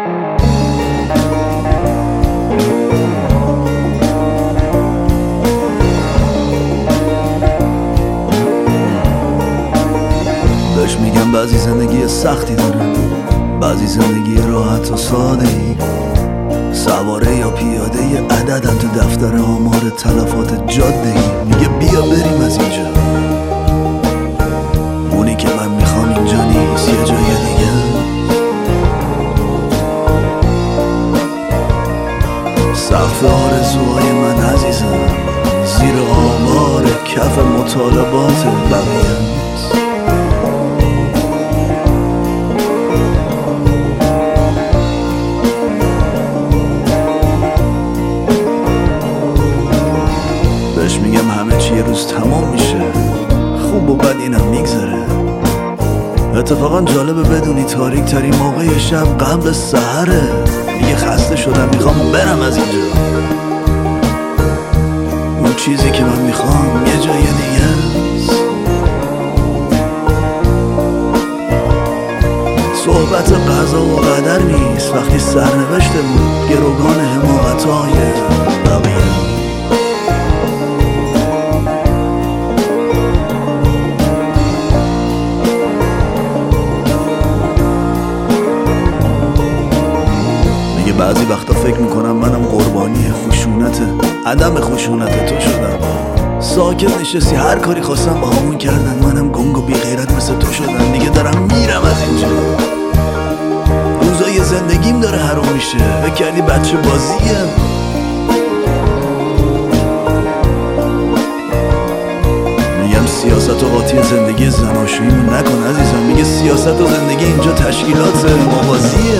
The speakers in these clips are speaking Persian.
بهش میگم بعضی زندگی سختی دارن، بعضی زندگی راحت و ساده ای. سواره یا پیاده یه عددن تو دفتر آمار تلفات جاده ای. میگه بیا بریم از اینجا، اونی که من میخوام اینجا نیست، یه جای دیگه. سقف آرزوهای من عزیزم زیر آمار کف مطالبات بقیه. بهش میگم همه چی یه روز تمام میشه، خوب و بد اینم میگذره. اتفاقا جالبه بدونی تاریک ترین موقع شب قبل سحره. دیگه خسته شدم، میخوام برم از اینجا. اون چیزی که من میخوام یه جای دیگه است. صحبت قضا و قدر نیست وقتی سرنوشته بود گروگان حماقتهای بقیه. بعضی وقتا فکر میکنم منم قربانی خشونت عدم خشونت تو شدم. ساکت نشستی هر کاری خواستم با همون کردن، منم گنگ و بی غیرت مثل تو شدم. دیگه دارم میرم از اینجا، روزای زندگیم داره حروم میشه. فکر کردی بچه بازیه؟ میگم سیاست و قاطی زندگی زناشوییمون نکن عزیزم. میگه سیاست و زندگی اینجا تشکیلات موازیه.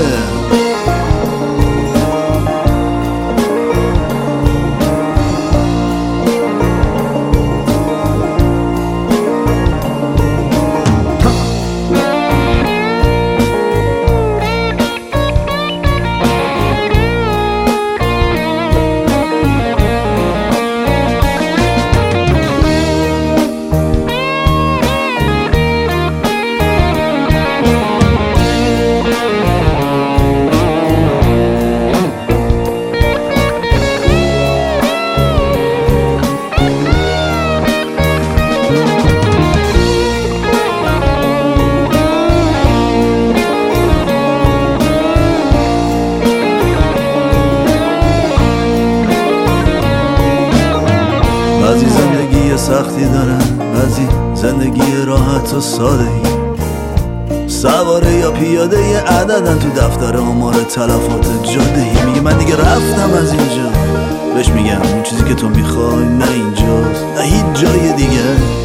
بعضی زندگی سختی دارن، بعضی زندگی راحت و ساده ای. سواره یا پیاده یه عددن تو دفتر آمار تلفات جاده ای. میگه من دیگه رفتم از اینجا. بهش میگم اون چیزی که تو میخوای نه اینجاست، نه هیچ جای دیگه.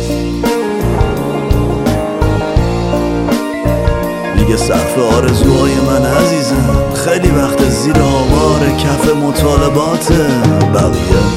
میگه سقف آرزوهای من عزیزم خیلی وقت زیر آوار کف مطالبات بقیه.